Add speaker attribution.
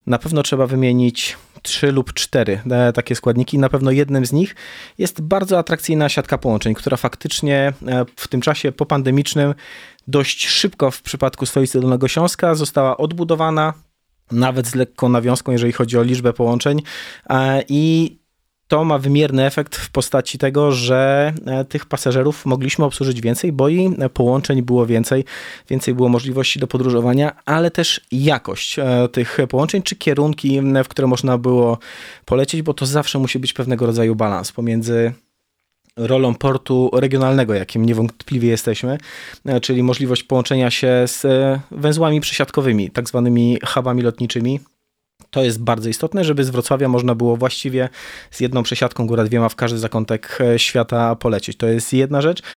Speaker 1: na pewno trzeba wymienić 3 lub 4 takie składniki. Na pewno jednym z nich jest bardzo atrakcyjna siatka połączeń, która faktycznie w tym czasie popandemicznym dość szybko w przypadku stolicy Dolnego Śląska została odbudowana, nawet z lekką nawiązką, jeżeli chodzi o liczbę połączeń, i to ma wymierny efekt w postaci tego, że tych pasażerów mogliśmy obsłużyć więcej, bo i połączeń było więcej było możliwości do podróżowania, ale też jakość tych połączeń, czy kierunki, w które można było polecieć, bo to zawsze musi być pewnego rodzaju balans pomiędzy rolą portu regionalnego, jakim niewątpliwie jesteśmy, czyli możliwość połączenia się z węzłami przesiadkowymi, tak zwanymi hubami lotniczymi. To jest bardzo istotne, żeby z Wrocławia można było właściwie z jedną przesiadką, góra dwiema w każdy zakątek świata polecieć. To jest jedna rzecz.